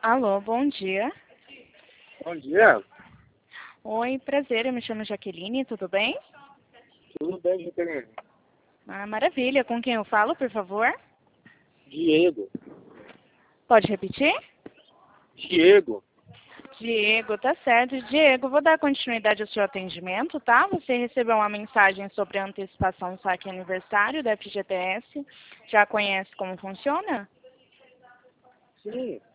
Alô, bom dia. Bom dia. Oi, prazer, eu me chamo Jaqueline, tudo bem? Tudo bem, Jaqueline? Ah, maravilha, com quem eu falo, por favor? Diego. Pode repetir? Diego. Diego, tá certo. Diego, vou dar continuidade ao seu atendimento, tá? Você recebeu uma mensagem sobre a antecipação do saque aniversário da FGTS. Já conhece como funciona? Sim.